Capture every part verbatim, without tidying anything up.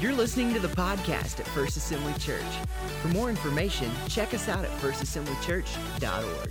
You're listening to the podcast at First Assembly Church. For more information, check us out at first assembly church dot org.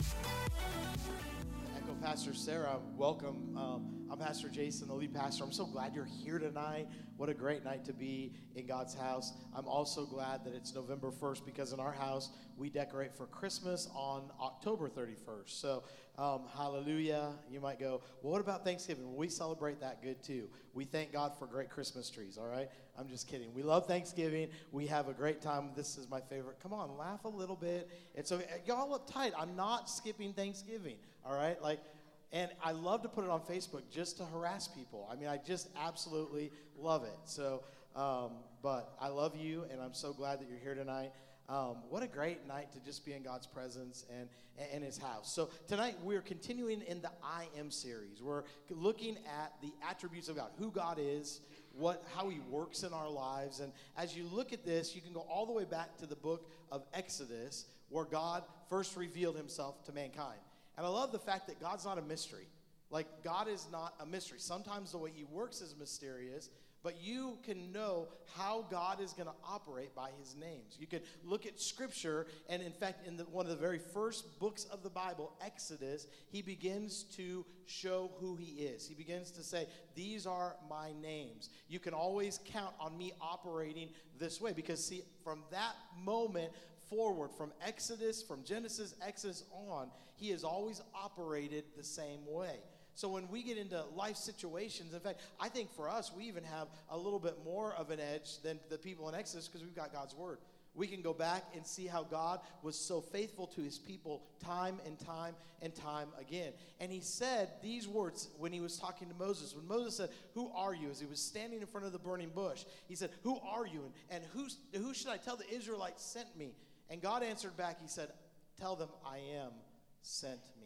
Echo Pastor Sarah, welcome. Um, I'm Pastor Jason, the lead pastor. I'm so glad you're here tonight. What a great night to be in God's house. I'm also glad that it's November first because in our house, we decorate for Christmas on October thirty-first. So, um, hallelujah. You might go, well, what about Thanksgiving? Well, we celebrate that good too. We thank God for great Christmas trees, all right? I'm just kidding. We love Thanksgiving. We have a great time. This is my favorite. Come on, laugh a little bit. And so, y'all uptight. I'm not skipping Thanksgiving, all right? Like, and I love to put it on Facebook just to harass people. I mean, I just absolutely love it. So, um, but I love you, and I'm so glad that you're here tonight. Um, what a great night to just be in God's presence and in His house. So tonight we're continuing in the I Am series. We're looking at the attributes of God, who God is, what, how He works in our lives. And as you look at this, you can go all the way back to the book of Exodus, where God first revealed Himself to mankind. And I love the fact that God's not a mystery. Like, God is not a mystery. Sometimes the way He works is mysterious, but you can know how God is going to operate by His names. You can look at Scripture, and in fact, in the, one of the very first books of the Bible, Exodus, He begins to show who He is. He begins to say, these are my names. You can always count on me operating this way, because see, from that moment forward, from Exodus, from Genesis, Exodus on, He has always operated the same way. So when we get into life situations, in fact, I think for us, we even have a little bit more of an edge than the people in Exodus because we've got God's Word. We can go back and see how God was so faithful to His people time and time and time again. And He said these words when He was talking to Moses. When Moses said, who are you? As he was standing in front of the burning bush, He said, who are you? And, and who, who should I tell the Israelites sent me? And God answered back, He said, tell them I am sent me.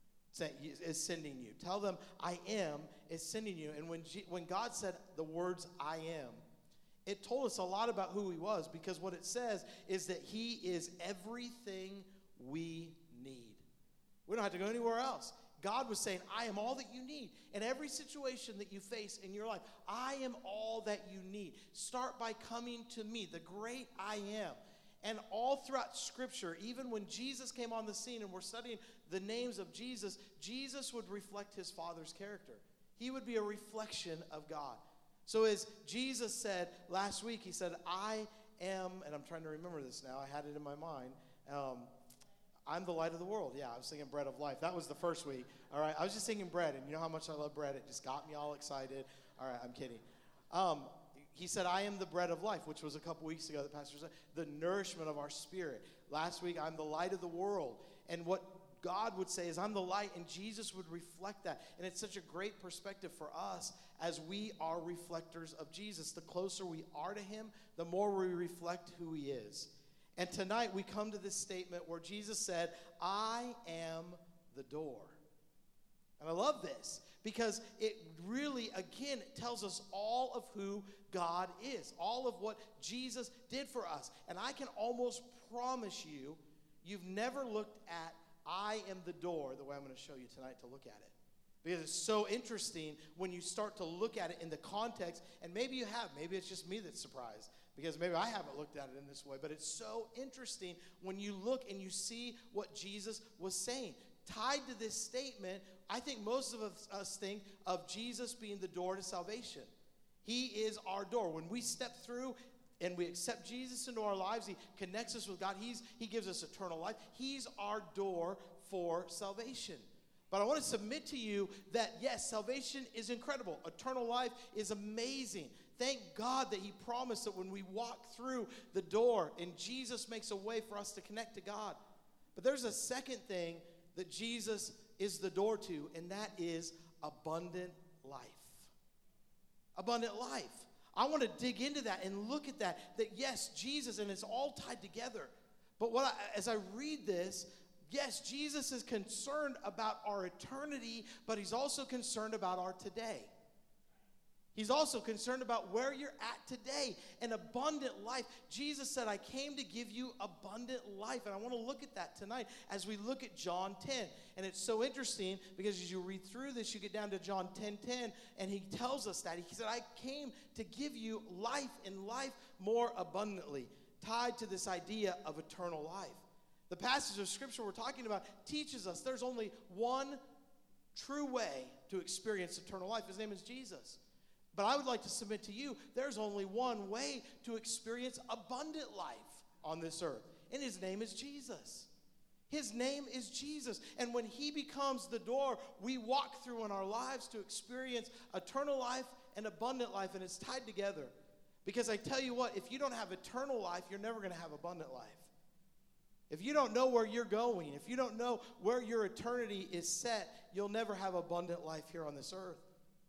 Is sending you. Tell them I am is sending you. And when G- when God said the words I am, it told us a lot about who He was, because what it says is that He is everything we need. We don't have to go anywhere else. God was saying, I am all that you need. In every situation that you face in your life, I am all that you need. Start by coming to me, the great I am. And all throughout Scripture, even when Jesus came on the scene and we're studying the names of Jesus, Jesus would reflect His Father's character. He would be a reflection of God. So as Jesus said last week, He said, I am, and I'm trying to remember this now, I had it in my mind, um, I'm the light of the world. Yeah, I was singing bread of life. That was the first week. All right, I was just singing bread, and you know how much I love bread. It just got me all excited. All right, I'm kidding. Um, He said, I am the bread of life, which was a couple weeks ago, the pastor said, the nourishment of our spirit. Last week, I'm the light of the world. And what God would say is, I'm the light, and Jesus would reflect that. And it's such a great perspective for us as we are reflectors of Jesus. The closer we are to Him, the more we reflect who He is. And tonight, we come to this statement where Jesus said, I am the door. And I love this because it really, again, tells us all of who God is, all of what Jesus did for us. And I can almost promise you, you've never looked at I am the door the way I'm going to show you tonight to look at it. Because it's so interesting when you start to look at it in the context, and maybe you have, maybe it's just me that's surprised, because maybe I haven't looked at it in this way, but it's so interesting when you look and you see what Jesus was saying. Tied to this statement, I think most of us, us think of Jesus being the door to salvation. He is our door. When we step through and we accept Jesus into our lives, He connects us with God. He's, he gives us eternal life. He's our door for salvation. But I want to submit to you that, yes, salvation is incredible. Eternal life is amazing. Thank God that He promised that when we walk through the door and Jesus makes a way for us to connect to God. But there's a second thing that Jesus is the door to, and that is abundant life. Abundant life. I want to dig into that and look at that, that yes, Jesus, and it's all tied together. But what I, as I read this, yes, Jesus is concerned about our eternity, but He's also concerned about our today. He's also concerned about where you're at today, an abundant life. Jesus said, I came to give you abundant life. And I want to look at that tonight as we look at John ten. And it's so interesting because as you read through this, you get down to John ten ten, and he tells us that. He said, I came to give you life and life more abundantly, tied to this idea of eternal life. The passage of Scripture we're talking about teaches us there's only one true way to experience eternal life. His name is Jesus. But I would like to submit to you, there's only one way to experience abundant life on this earth, and his name is Jesus. His name is Jesus. And when he becomes the door we walk through in our lives to experience eternal life and abundant life, and it's tied together. Because I tell you what, if you don't have eternal life, you're never going to have abundant life. If you don't know where you're going, if you don't know where your eternity is set, you'll never have abundant life here on this earth.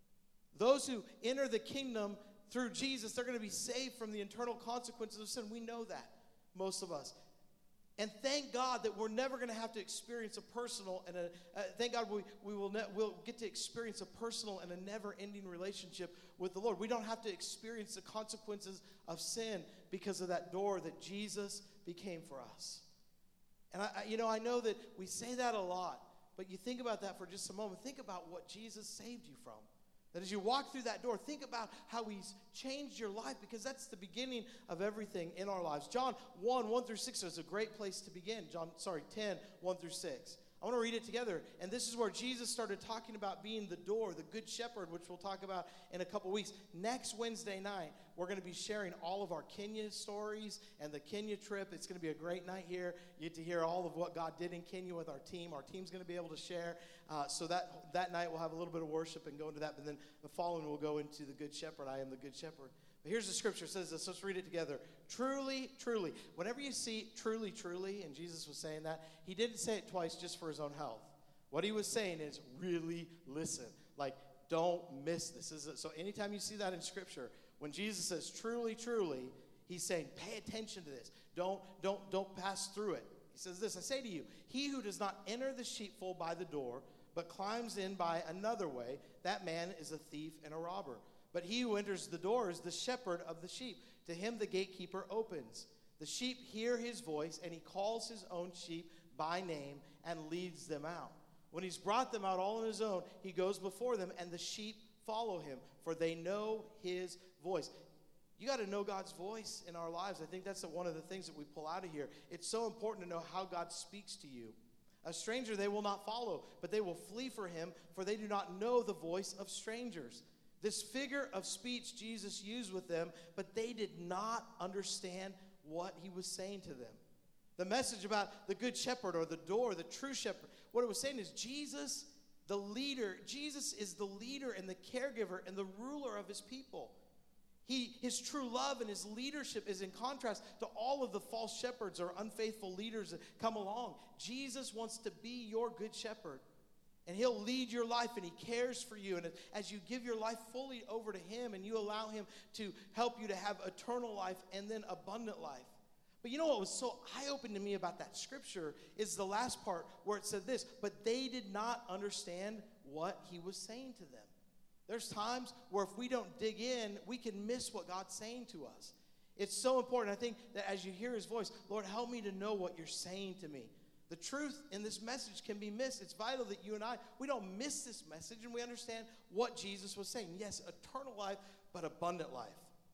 Those who enter the kingdom through Jesus, they're going to be saved from the eternal consequences of sin. We know that, most of us. And thank God that we're never going to have to experience a personal and a, uh, thank God we, we will ne- we'll get to experience a personal and a never-ending relationship with the Lord. We don't have to experience the consequences of sin because of that door that Jesus became for us. And I, I, you know, I know that we say that a lot, but you think about that for just a moment. Think about what Jesus saved you from. That as you walk through that door, think about how he's changed your life, because that's the beginning of everything in our lives. John one, one through six is a great place to begin. John, sorry, ten, one through six. I want to read it together. And this is where Jesus started talking about being the door, the good shepherd, which we'll talk about in a couple weeks. Next Wednesday night, we're going to be sharing all of our Kenya stories and the Kenya trip. It's going to be a great night here. You get to hear all of what God did in Kenya with our team. Our team's going to be able to share. Uh, so that, that night we'll have a little bit of worship and go into that. But then the following we'll go into the good shepherd. I am the good shepherd. But here's the scripture. It says this. Let's read it together. Truly, truly. Whenever you see truly, truly, and Jesus was saying that, he didn't say it twice just for his own health. What he was saying is really listen. Like, don't miss this. this is so anytime you see that in scripture, when Jesus says truly, truly, he's saying pay attention to this. Don't, don't, don't pass through it. He says this, I say to you, he who does not enter the sheepfold by the door, but climbs in by another way, that man is a thief and a robber. But he who enters the door is the shepherd of the sheep. To him the gatekeeper opens. The sheep hear his voice, and he calls his own sheep by name and leads them out. When he's brought them out all on his own, he goes before them, and the sheep follow him, for they know his voice. You got to know God's voice in our lives. I think that's one of the things that we pull out of here. It's so important to know how God speaks to you. A stranger they will not follow, but they will flee for him, for they do not know the voice of strangers. This figure of speech Jesus used with them, but they did not understand what he was saying to them. The message about the good shepherd or the door, the true shepherd, what it was saying is Jesus, the leader, Jesus is the leader and the caregiver and the ruler of his people. He, his true love and his leadership is in contrast to all of the false shepherds or unfaithful leaders that come along. Jesus wants to be your good shepherd. And he'll lead your life, and he cares for you. And as you give your life fully over to him and you allow him to help you to have eternal life and then abundant life. But you know what was so eye-opening to me about that scripture is the last part where it said this, but they did not understand what he was saying to them. There's times where if we don't dig in, we can miss what God's saying to us. It's so important. I think that as you hear his voice, Lord, help me to know what you're saying to me. The truth in this message can be missed. It's vital that you and I, we don't miss this message and we understand what Jesus was saying. Yes, eternal life, but abundant life.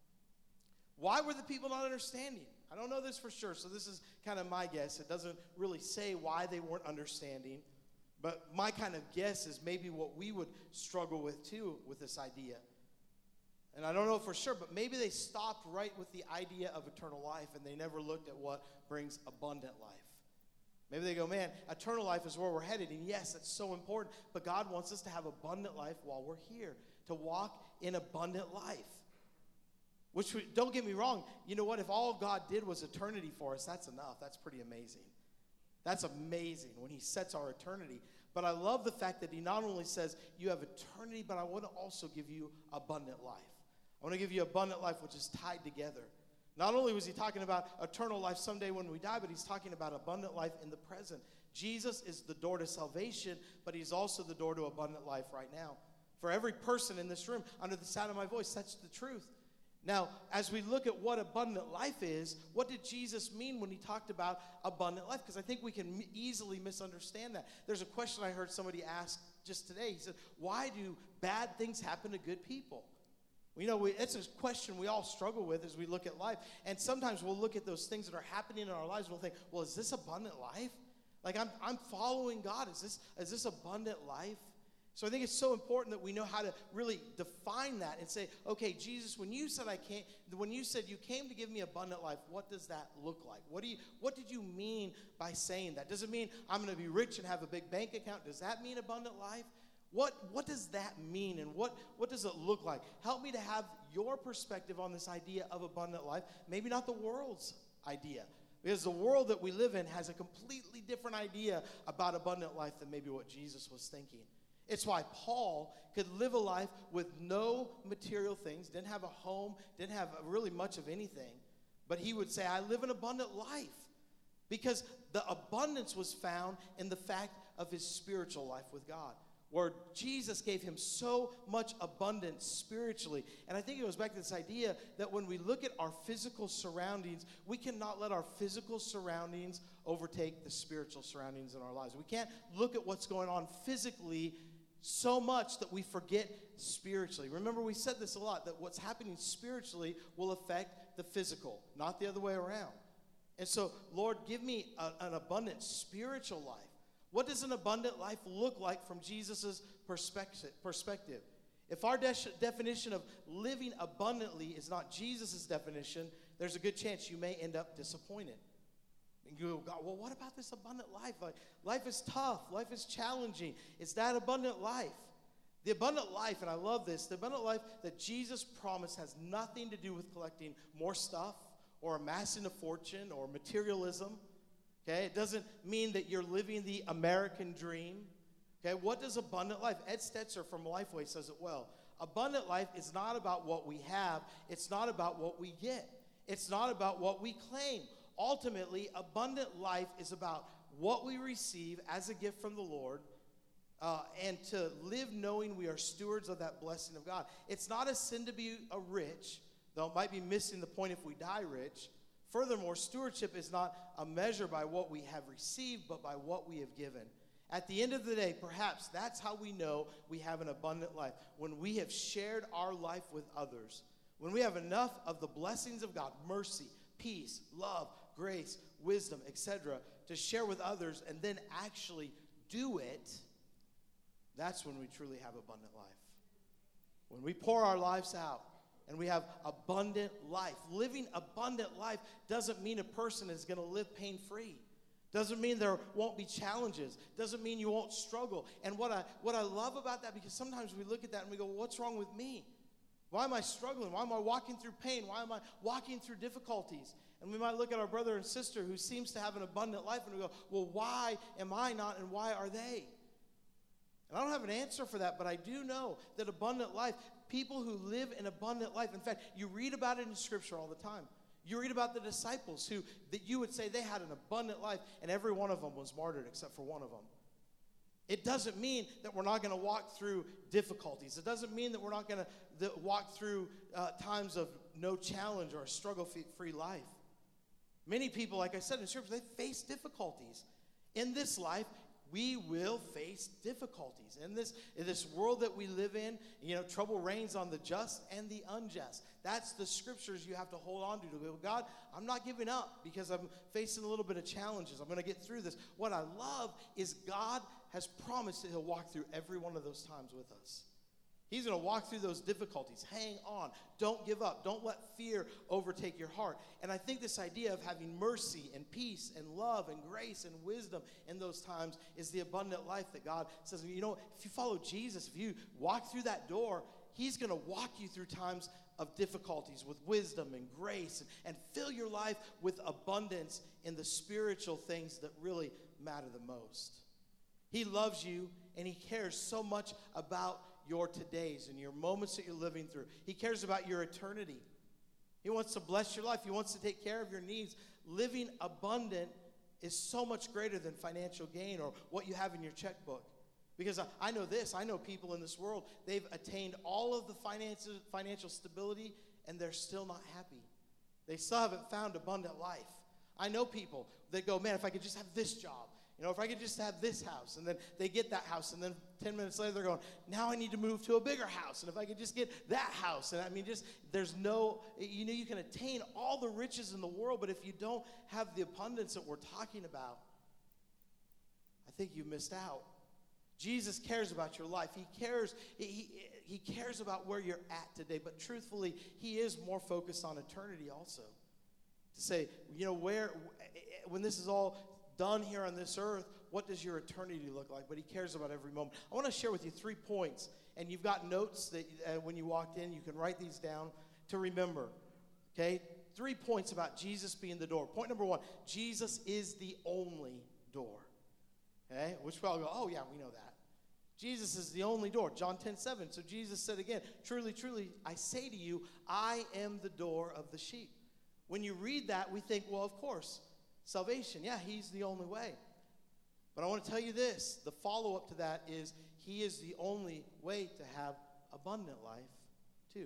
Why were the people not understanding? I don't know this for sure, so this is kind of my guess. It doesn't really say why they weren't understanding, but my kind of guess is maybe what we would struggle with too with this idea. And I don't know for sure, but maybe they stopped right with the idea of eternal life and they never looked at what brings abundant life. Maybe they go, man, eternal life is where we're headed. And yes, that's so important. But God wants us to have abundant life while we're here, to walk in abundant life. Which, we, don't get me wrong, you know what? If all God did was eternity for us, that's enough. That's pretty amazing. That's amazing when he sets our eternity. But I love the fact that he not only says you have eternity, but I want to also give you abundant life. I want to give you abundant life, which is tied together. Not only was he talking about eternal life someday when we die, but he's talking about abundant life in the present. Jesus is the door to salvation, but he's also the door to abundant life right now. For every person in this room, under the sound of my voice, that's the truth. Now, as we look at what abundant life is, what did Jesus mean when he talked about abundant life? Because I think we can m- easily misunderstand that. There's a question I heard somebody ask just today. He said, why do bad things happen to good people? Well, you know, we, it's a question we all struggle with as we look at life. And sometimes we'll look at those things that are happening in our lives and we'll think, well, is this abundant life? Like, I'm, I'm following God. Is this, is this abundant life? So I think it's so important that we know how to really define that and say, okay, Jesus, when you said I came, when you said you came to give me abundant life, what does that look like? What do you, what did you mean by saying that? Does it mean I'm going to be rich and have a big bank account? Does that mean abundant life? What, what does that mean, and what, what does it look like? Help me to have your perspective on this idea of abundant life, maybe not the world's idea. Because the world that we live in has a completely different idea about abundant life than maybe what Jesus was thinking. It's why Paul could live a life with no material things, didn't have a home, didn't have really much of anything. But he would say, I live an abundant life. Because the abundance was found in the fact of his spiritual life with God, where Jesus gave him so much abundance spiritually. And I think it goes back to this idea that when we look at our physical surroundings, we cannot let our physical surroundings overtake the spiritual surroundings in our lives. We can't look at what's going on physically so much that we forget spiritually. Remember, we said this a lot, that what's happening spiritually will affect the physical, not the other way around. And so, Lord, give me a, an abundant spiritual life. What does an abundant life look like from Jesus' perspective? perspective? If our de- definition of living abundantly is not Jesus' definition, there's a good chance you may end up disappointed. And you go, God, well, what about this abundant life? Like, life is tough. Life is challenging. Is that abundant life? The abundant life, and I love this, the abundant life that Jesus promised has nothing to do with collecting more stuff or amassing a fortune or materialism. Okay, it doesn't mean that you're living the American dream. Okay, what does abundant life? Ed Stetzer from Lifeway says it well. Abundant life is not about what we have. It's not about what we get. It's not about what we claim. Ultimately, abundant life is about what we receive as a gift from the Lord, uh, and to live knowing we are stewards of that blessing of God. It's not a sin to be a rich, though it might be missing the point if we die rich. Furthermore, stewardship is not a measure by what we have received, but by what we have given. At the end of the day, perhaps that's how we know we have an abundant life. When we have shared our life with others. When we have enough of the blessings of God, mercy, peace, love, grace, wisdom, et cetera, to share with others and then actually do it, that's when we truly have abundant life. When we pour our lives out, and we have abundant life. Living abundant life doesn't mean a person is going to live pain-free. Doesn't mean there won't be challenges. Doesn't mean you won't struggle. And what I what I love about that, because sometimes we look at that and we go, well, what's wrong with me? Why am I struggling? Why am I walking through pain? Why am I walking through difficulties? And we might look at our brother and sister who seems to have an abundant life and we go, well, why am I not and why are they? And I don't have an answer for that, but I do know that abundant life, people who live an abundant life, in fact, you read about it in Scripture all the time. You read about the disciples who, that you would say they had an abundant life, and every one of them was martyred except for one of them. It doesn't mean that we're not going to walk through difficulties. It doesn't mean that we're not going to walk through uh, times of no challenge or a struggle-free life. Many people, like I said in Scripture, they face difficulties. In this life, we will face difficulties. In this, in this world that we live in, you know, trouble reigns on the just and the unjust. That's the scriptures you have to hold on to. To go, God, I'm not giving up because I'm facing a little bit of challenges. I'm going to get through this. What I love is God has promised that he'll walk through every one of those times with us. He's going to walk through those difficulties. Hang on. Don't give up. Don't let fear overtake your heart. And I think this idea of having mercy and peace and love and grace and wisdom in those times is the abundant life that God says, you know, if you follow Jesus, if you walk through that door, he's going to walk you through times of difficulties with wisdom and grace and, and fill your life with abundance in the spiritual things that really matter the most. He loves you and he cares so much about your todays and your moments that you're living through. He cares about your eternity. He wants to bless your life. He wants to take care of your needs. Living abundant is so much greater than financial gain or what you have in your checkbook. Because I, I know this, I know people in this world, they've attained all of the finances, financial stability, and they're still not happy. They still haven't found abundant life. I know people that go, man, if I could just have this job, you know, if I could just have this house, and then they get that house, and then ten minutes later they're going, now I need to move to a bigger house, and if I could just get that house, and I mean, just, there's no, you know, you can attain all the riches in the world, but if you don't have the abundance that we're talking about, I think you missed out. Jesus cares about your life. He cares, he, he cares about where you're at today, but truthfully, he is more focused on eternity also. To say, you know, where, when this is all done here on this earth, what does your eternity look like? But he cares about every moment. I want to share with you three points, and you've got notes that uh, when you walked in, you can write these down to remember, okay? Three points about Jesus being the door. Point number one, Jesus is the only door, okay? Which we all go, oh, yeah, we know that. Jesus is the only door, John ten seven. So Jesus said again, truly, truly, I say to you, I am the door of the sheep. When you read that, we think, well, of course, salvation, yeah, he's the only way. But I want to tell you this, the follow-up to that is he is the only way to have abundant life too.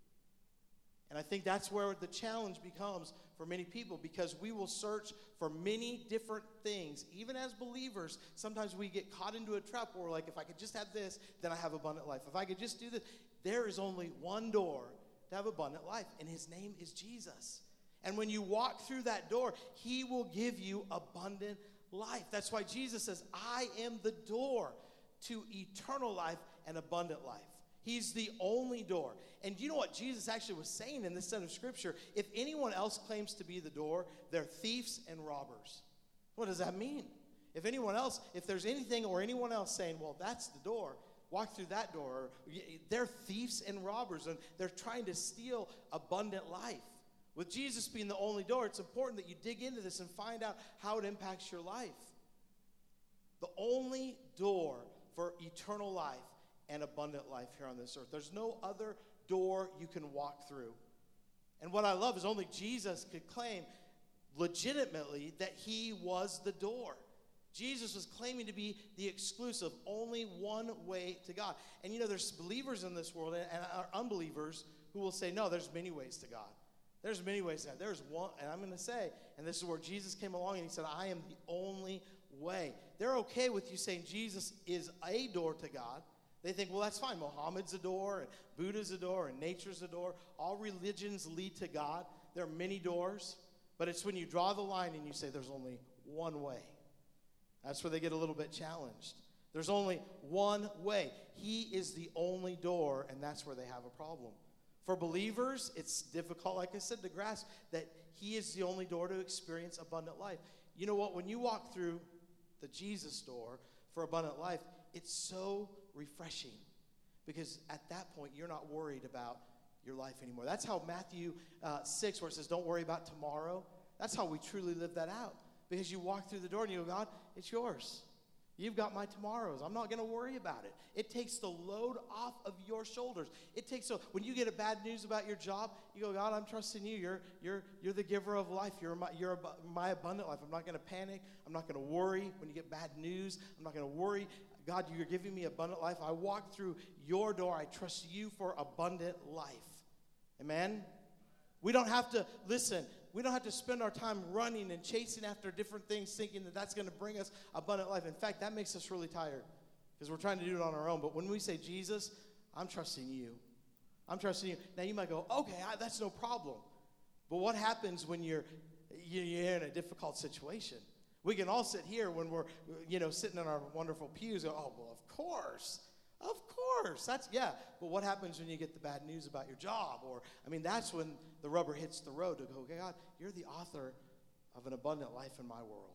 And I think that's where the challenge becomes for many people, because we will search for many different things. Even as believers, sometimes we get caught into a trap where we're like, if I could just have this, then I have abundant life. If I could just do this, there is only one door to have abundant life, and his name is Jesus. And when you walk through that door, he will give you abundant life. That's why Jesus says, I am the door to eternal life and abundant life. He's the only door. And you know what Jesus actually was saying in this set of scripture? If anyone else claims to be the door, they're thieves and robbers. What does that mean? If anyone else, if there's anything or anyone else saying, well, that's the door, walk through that door, they're thieves and robbers, and they're trying to steal abundant life. With Jesus being the only door, it's important that you dig into this and find out how it impacts your life. The only door for eternal life and abundant life here on this earth. There's no other door you can walk through. And what I love is only Jesus could claim legitimately that he was the door. Jesus was claiming to be the exclusive, only one way to God. And you know, there's believers in this world and, and unbelievers who will say, no, there's many ways to God. There's many ways to God. There's one, and I'm going to say, and this is where Jesus came along and he said, I am the only way. They're okay with you saying Jesus is a door to God. They think, well, that's fine. Muhammad's a door, and Buddha's a door, and nature's a door. All religions lead to God. There are many doors, but it's when you draw the line and you say there's only one way. That's where they get a little bit challenged. There's only one way. He is the only door, and that's where they have a problem. For believers, it's difficult, like I said, to grasp that he is the only door to experience abundant life. You know what? When you walk through the Jesus door for abundant life, it's so refreshing, because at that point, you're not worried about your life anymore. That's how Matthew uh, six, where it says, don't worry about tomorrow, that's how we truly live that out. Because you walk through the door and you go, God, it's yours. You've got my tomorrows. I'm not going to worry about it. It takes the load off of your shoulders. It takes so when you get a bad news about your job, you go, God, I'm trusting you. You're you're you're the giver of life. You're my you're my abundant life. I'm not going to panic. I'm not going to worry when you get bad news. I'm not going to worry. God, you're giving me abundant life. I walk through your door. I trust you for abundant life. Amen. We don't have to listen. We don't have to spend our time running and chasing after different things thinking that that's going to bring us abundant life. In fact, that makes us really tired because we're trying to do it on our own. But when we say, Jesus, I'm trusting you. I'm trusting you. Now, you might go, okay, I, that's no problem. But what happens when you're, you're in a difficult situation? We can all sit here when we're, you know, sitting in our wonderful pews and go, oh, well, of course. Of course, that's, yeah. But what happens when you get the bad news about your job? Or, I mean, that's when the rubber hits the road to go, okay, God, you're the author of an abundant life in my world.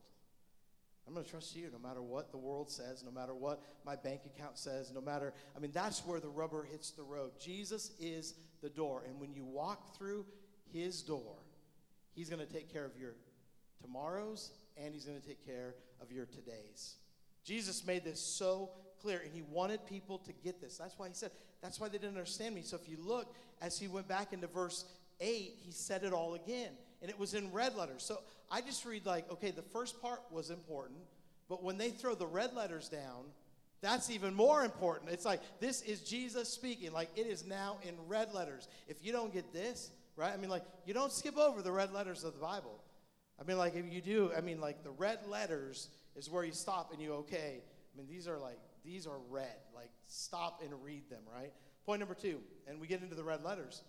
I'm going to trust you no matter what the world says, no matter what my bank account says, no matter, I mean, that's where the rubber hits the road. Jesus is the door. And when you walk through his door, he's going to take care of your tomorrows and he's going to take care of your todays. Jesus made this so clear, and he wanted people to get this. That's why he said, that's why they didn't understand me. So if you look, as he went back into verse eight, he said it all again, and it was in red letters. So I just read like, okay, the first part was important, but when they throw the red letters down, That's even more important. It's like, this is Jesus speaking. Like, it is now in red letters. If you don't get this, right? I mean, like, you don't skip over the red letters of the Bible. I mean, like, if you do, I mean, like, the red letters is where you stop and you, okay. I mean, these are like, these are red. Like, stop and read them, right? Point number two, and we get into the red letters.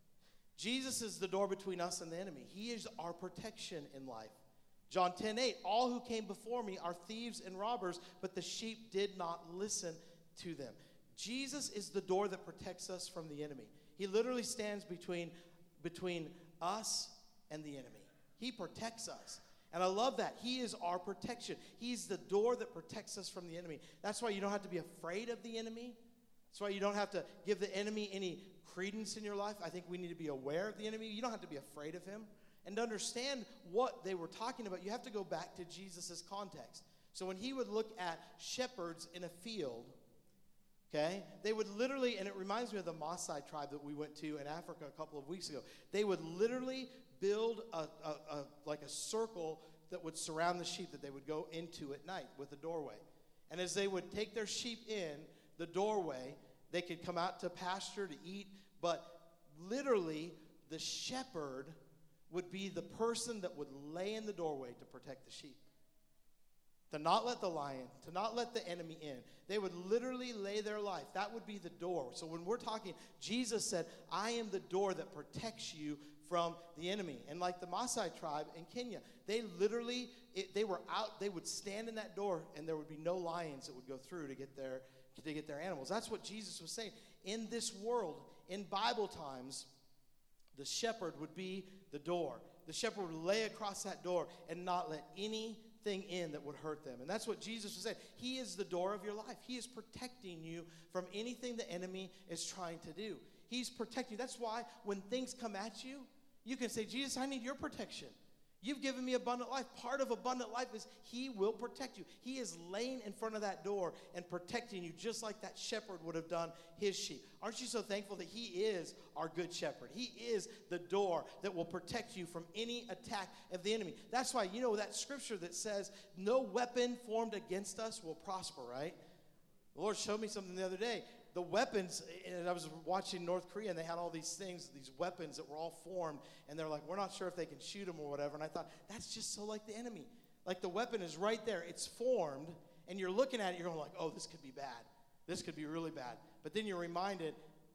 Jesus is the door between us and the enemy. He is our protection in life. John ten eight, all who came before me are thieves and robbers, but the sheep did not listen to them. Jesus is the door that protects us from the enemy. He literally stands between, between us and the enemy. He protects us. And I love that. He is our protection. He's the door that protects us from the enemy. That's why you don't have to be afraid of the enemy. That's why you don't have to give the enemy any credence in your life. I think we need to be aware of the enemy. You don't have to be afraid of him. And to understand what they were talking about, you have to go back to Jesus' context. So when he would look at shepherds in a field, okay, they would literally, and it reminds me of the Maasai tribe that we went to in Africa a couple of weeks ago. They would literally build a, a, a like a circle that would surround the sheep that they would go into at night with a doorway. And as they would take their sheep in the doorway, they could come out to pasture to eat, but literally the shepherd would be the person that would lay in the doorway to protect the sheep. To not let the lion, to not let the enemy in. They would literally lay their life. That would be the door. So when we're talking, Jesus said, I am the door that protects you from the enemy. And like the Maasai tribe in Kenya, they literally, it, they were out, they would stand in that door and there would be no lions that would go through to get their, to get their animals. That's what Jesus was saying. In this world, in Bible times, the shepherd would be the door. The shepherd would lay across that door and not let anything in that would hurt them. And that's what Jesus was saying. He is the door of your life. He is protecting you from anything the enemy is trying to do. He's protecting you. That's why when things come at you, you can say, Jesus, I need your protection. You've given me abundant life. Part of abundant life is he will protect you. He is laying in front of that door and protecting you just like that shepherd would have done his sheep. Aren't you so thankful that he is our good shepherd? He is the door that will protect you from any attack of the enemy. That's why, you know, that scripture that says, no weapon formed against us will prosper, right? The Lord showed me something the other day. The weapons, and I was watching North Korea, and they had all these things, these weapons that were all formed, and they're like, we're not sure if they can shoot them or whatever. And I thought, that's just so like the enemy. Like the weapon is right there. It's formed, and you're looking at it, you're going like, oh, this could be bad. This could be really bad. But then you're reminded,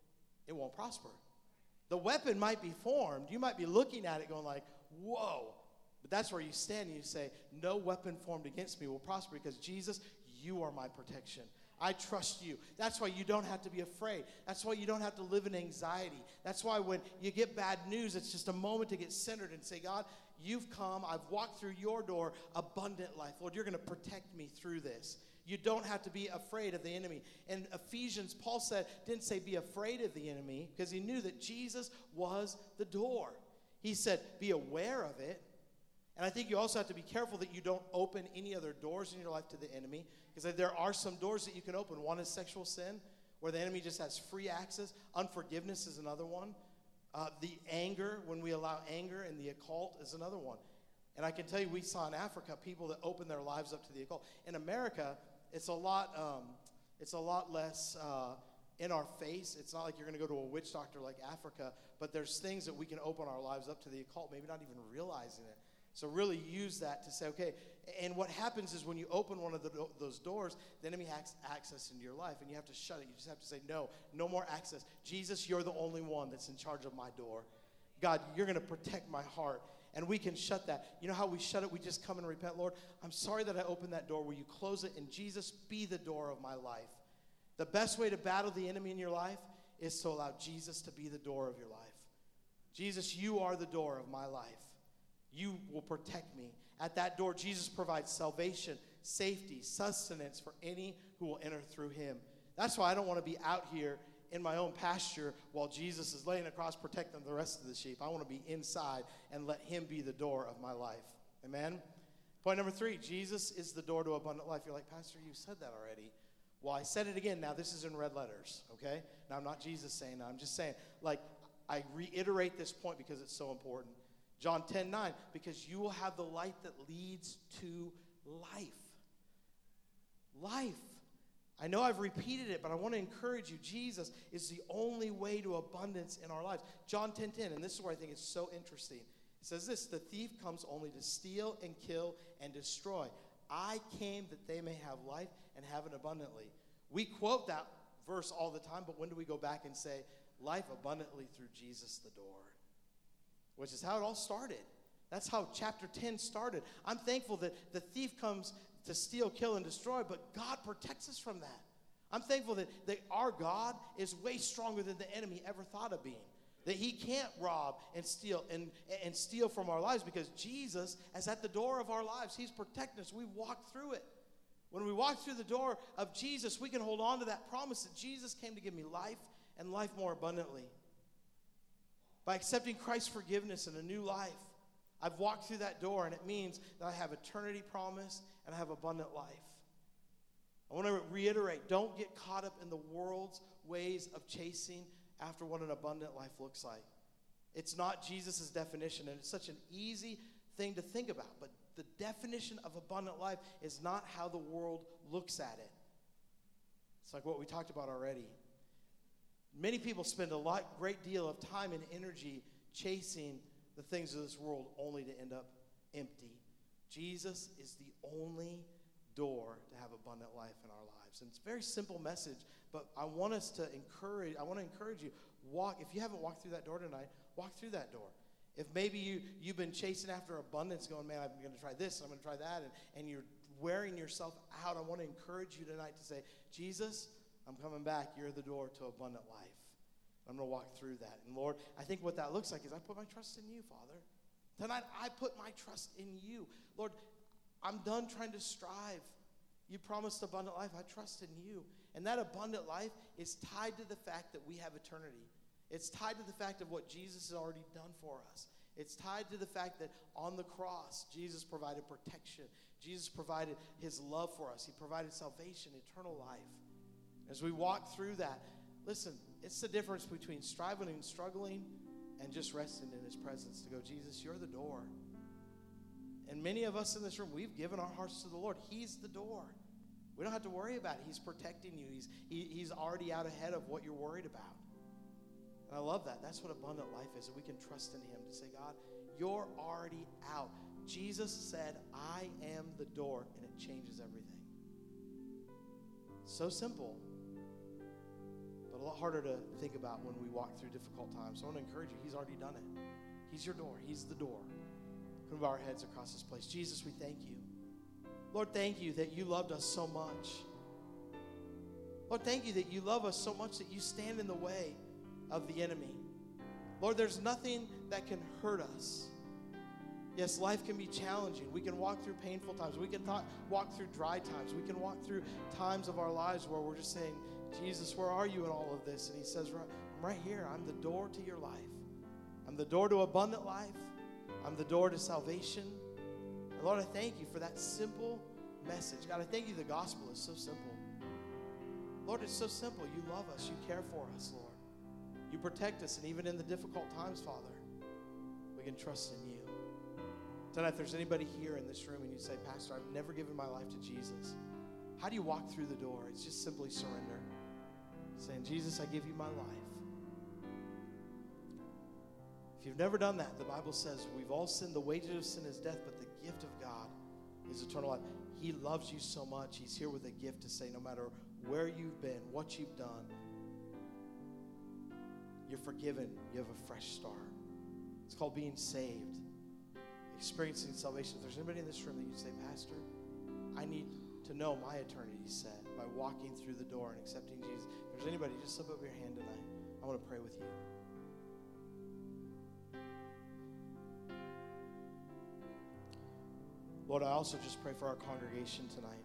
it won't prosper. The weapon might be formed. You might be looking at it going like, whoa. But that's where you stand and you say, no weapon formed against me will prosper because Jesus, you are my protection. I trust you. That's why you don't have to be afraid. That's why you don't have to live in anxiety. That's why when you get bad news, it's just a moment to get centered and say, God, you've come. I've walked through your door, abundant life. Lord, you're going to protect me through this. You don't have to be afraid of the enemy. And Ephesians, Paul said, didn't say be afraid of the enemy because he knew that Jesus was the door. He said, be aware of it. And I think you also have to be careful that you don't open any other doors in your life to the enemy. Because there are some doors that you can open. One is sexual sin, where the enemy just has free access. Unforgiveness is another one. Uh, the anger, when we allow anger and the occult is another one. And I can tell you, we saw in Africa people that opened their lives up to the occult. In America, it's a lot, um, it's a lot less uh, in our face. It's not like you're going to go to a witch doctor like Africa, but there's things that we can open our lives up to the occult, maybe not even realizing it. So really use that to say, okay, and what happens is when you open one of the, those doors, the enemy has access into your life, and you have to shut it. You just have to say, no, no more access. Jesus, you're the only one that's in charge of my door. God, you're going to protect my heart, and we can shut that. You know how we shut it? We just come and repent. Lord, I'm sorry that I opened that door. Will you close it? And Jesus, be the door of my life. The best way to battle the enemy in your life is to allow Jesus to be the door of your life. Jesus, you are the door of my life. You will protect me. At that door, Jesus provides salvation, safety, sustenance for any who will enter through him. That's why I don't want to be out here in my own pasture while Jesus is laying across protecting the rest of the sheep. I want to be inside and let him be the door of my life. Amen? Point number three, Jesus is the door to abundant life. You're like, Pastor, you said that already. Well, I said it again. Now, this is in red letters, okay? Now, I'm not Jesus saying that. I'm just saying, like, I reiterate this point because it's so important. John ten nine, because you will have the light that leads to life. Life. I know I've repeated it, but I want to encourage you. Jesus is the only way to abundance in our lives. John ten ten, and this is where I think it's so interesting. It says this, the thief comes only to steal and kill and destroy. I came that they may have life and have it abundantly. We quote that verse all the time, but when do we go back and say, life abundantly through Jesus the door? Which is how it all started. That's how chapter ten started. I'm thankful that the thief comes to steal, kill, and destroy, but God protects us from that. I'm thankful that, that our God is way stronger than the enemy ever thought of being. That he can't rob and steal and, and steal from our lives because Jesus is at the door of our lives. He's protecting us. We walk through it. When we walk through the door of Jesus, we can hold on to that promise that Jesus came to give me life and life more abundantly. By accepting Christ's forgiveness and a new life, I've walked through that door, and it means that I have eternity promised and I have abundant life. I want to reiterate, don't get caught up in the world's ways of chasing after what an abundant life looks like. It's not Jesus' definition, and it's such an easy thing to think about, but the definition of abundant life is not how the world looks at it. It's like what we talked about already. Many people spend a lot, great deal of time and energy chasing the things of this world only to end up empty. Jesus is the only door to have abundant life in our lives. And it's a very simple message, but I want us to encourage, I want to encourage you, walk, if you haven't walked through that door tonight, walk through that door. If maybe you, you've been chasing after abundance, going, man, I'm going to try this, I'm going to try that, and, and you're wearing yourself out, I want to encourage you tonight to say, Jesus, I'm coming back. You're the door to abundant life. I'm going to walk through that. And Lord, I think what that looks like is I put my trust in you, Father. Tonight, I put my trust in you. Lord, I'm done trying to strive. You promised abundant life. I trust in you. And that abundant life is tied to the fact that we have eternity. It's tied to the fact of what Jesus has already done for us. It's tied to the fact that on the cross, Jesus provided protection. Jesus provided his love for us. He provided salvation, eternal life. As we walk through that, listen, it's the difference between striving and struggling and just resting in his presence to go, Jesus, you're the door. And many of us in this room, we've given our hearts to the Lord. He's the door. We don't have to worry about it. He's protecting you. He's, he, he's already out ahead of what you're worried about. And I love that. That's what abundant life is, that we can trust in him to say, God, you're already out. Jesus said, I am the door, and it changes everything. So simple, but a lot harder to think about when we walk through difficult times. So I want to encourage you, he's already done it. He's your door. He's the door. Can we bow our heads across this place? Jesus, we thank you. Lord, thank you that you loved us so much. Lord, thank you that you love us so much that you stand in the way of the enemy. Lord, there's nothing that can hurt us. Yes, life can be challenging. We can walk through painful times. We can th- walk through dry times. We can walk through times of our lives where we're just saying, Jesus, where are you in all of this? And he says, I'm right here. I'm the door to your life. I'm the door to abundant life. I'm the door to salvation. And Lord, I thank you for that simple message. God, I thank you the gospel is so simple. Lord, it's so simple. You love us. You care for us, Lord. You protect us. And even in the difficult times, Father, we can trust in you. Tonight, if there's anybody here in this room and you say, Pastor, I've never given my life to Jesus, how do you walk through the door? It's just simply surrender. Saying, Jesus, I give you my life. If you've never done that, the Bible says we've all sinned. The wages of sin is death, but the gift of God is eternal life. He loves you so much. He's here with a gift to say no matter where you've been, what you've done, you're forgiven. You have a fresh start. It's called being saved, experiencing salvation. If there's anybody in this room that you say, Pastor, I need to know my eternity set by walking through the door and accepting Jesus. If there's anybody, just slip up your hand tonight. I want to pray with you. Lord, I also just pray for our congregation tonight.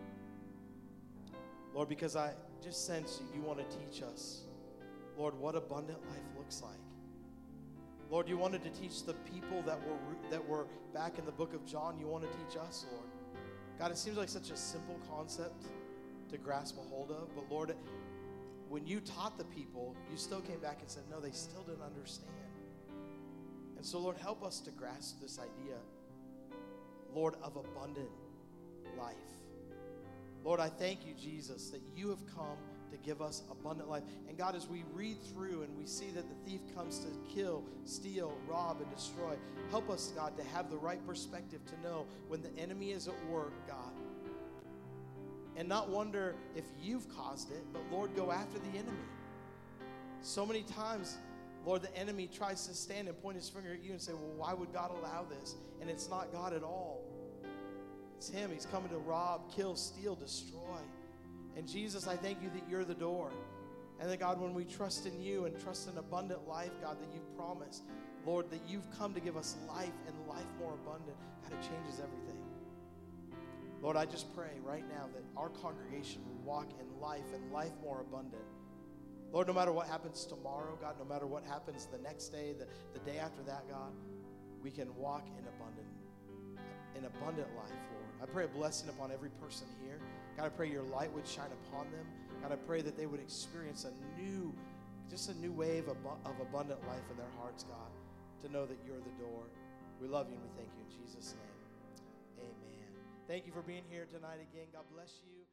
Lord, because I just sense you want to teach us, Lord, what abundant life looks like. Lord, you wanted to teach the people that were that were back in the book of John. You want to teach us, Lord. God, it seems like such a simple concept to grasp a hold of. But Lord, when you taught the people, you still came back and said, no, they still didn't understand. And so, Lord, help us to grasp this idea, Lord, of abundant life. Lord, I thank you, Jesus, that you have come to give us abundant life. And God, as we read through and we see that the thief comes to kill, steal, rob, and destroy, help us, God, to have the right perspective to know when the enemy is at work, God. And not wonder if you've caused it, but Lord, go after the enemy. So many times, Lord, the enemy tries to stand and point his finger at you and say, well, why would God allow this? And it's not God at all. It's him. He's coming to rob, kill, steal, destroy. And Jesus, I thank you that you're the door. And that, God, when we trust in you and trust in abundant life, God, that you've promised, Lord, that you've come to give us life and life more abundant. God, it changes everything. Lord, I just pray right now that our congregation will walk in life and life more abundant. Lord, no matter what happens tomorrow, God, no matter what happens the next day, the, the day after that, God, we can walk in abundant, in abundant life, Lord. I pray a blessing upon every person here. God, I pray your light would shine upon them. God, I pray that they would experience a new, just a new wave of, of abundant life in their hearts, God, to know that you're the door. We love you and we thank you in Jesus' name. Amen. Thank you for being here tonight again. God bless you.